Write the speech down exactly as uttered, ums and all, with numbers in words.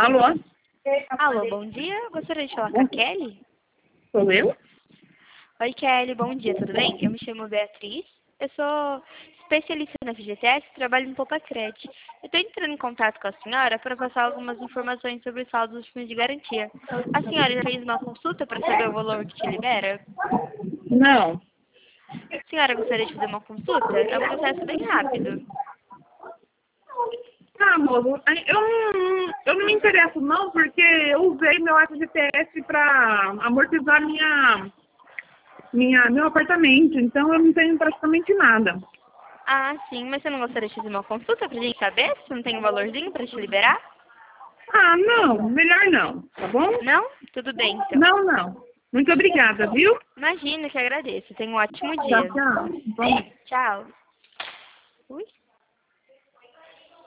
Alô? Alô, bom dia. Gostaria de falar com a Kelly? Sou eu? Oi, Kelly, bom dia, tudo bem? Eu me chamo Beatriz, eu sou especialista na F G T S e trabalho no Poupacred. Eu estou entrando em contato com a senhora para passar algumas informações sobre o saldo dos fundos de garantia. A senhora já fez uma consulta para saber o valor que te libera? Não. A senhora gostaria de fazer uma consulta? É um processo bem rápido. Ah, moço, eu não, eu não me interesso não, porque eu usei meu F G T S para amortizar minha, minha, meu apartamento, então eu não tenho praticamente nada. Ah, sim, mas você não gostaria de fazer uma consulta para a gente saber se não tem um valorzinho para te liberar? Ah, não, melhor não, tá bom? Não? Tudo bem, então. Não, não. Muito obrigada, viu? Imagina que agradeço. Tenha um ótimo Tchau, dia. tchau. Bom. Tchau. Ui.